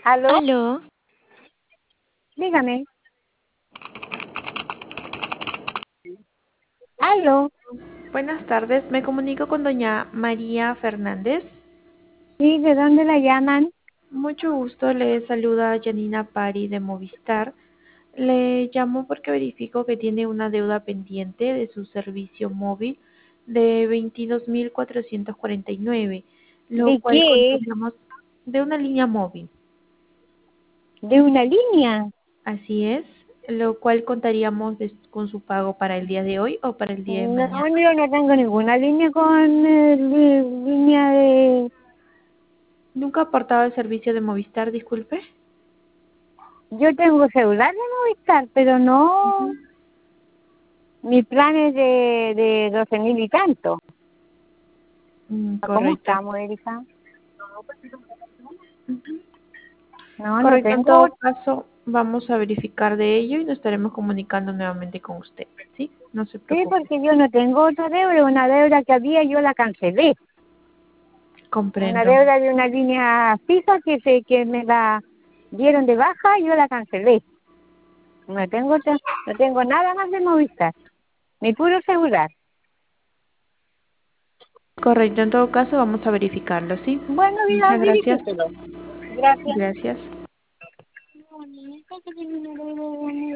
¿Aló? Aló, Dígame. ¿Aló? buenas tardes. Me comunico con doña María Fernández. Sí, ¿de dónde la llaman? Mucho gusto, le saluda Janina Pari de Movistar. Le llamo porque verifico que tiene una deuda pendiente de su servicio móvil de 22.449, lo ¿De cual qué? contaríamos de una línea móvil. ¿De una línea? Así es, lo cual contaríamos con su pago para el día de hoy o para el día de No, mañana. yo no tengo ninguna línea con línea de... ¿Nunca ha aportado el servicio de Movistar, disculpe? Yo tengo celular de Movistar, pero no... Ujú. Mi plan es de 12.000 y tanto. ¿Cómo Correcto. estamos, Erika? Ujú. No, no Correcto, en tengo... todo caso, vamos a verificar de ello y nos estaremos comunicando nuevamente con usted, ¿sí? No se Sí, preocupe. porque yo no tengo otra deuda. Una deuda que había, yo la cancelé. Una Comprendo. deuda de una línea fija que me la dieron de baja y yo la cancelé. No tengo nada más de Movistar, ni puro celular. Correcto, en todo caso, vamos a verificarlo, ¿sí? Bueno, mira, Muchas gracias. dirígeselo. Gracias. Gracias.